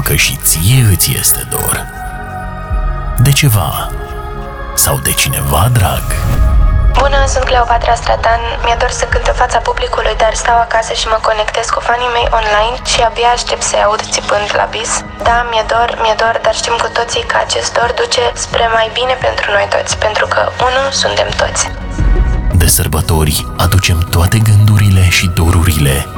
că și ție îți este dor. De ceva sau de cineva drag. Bună, sunt Cleopatra Stratan. Mi-e dor să cânt în fața publicului, dar stau acasă și mă conectez cu fanii mei online și abia aștept să-i aud țipând la bis. Da, mi-e dor, dar știm cu toții că acest dor duce spre mai bine pentru noi toți, pentru că unul suntem toți. De sărbători aducem toate gândurile și dorurile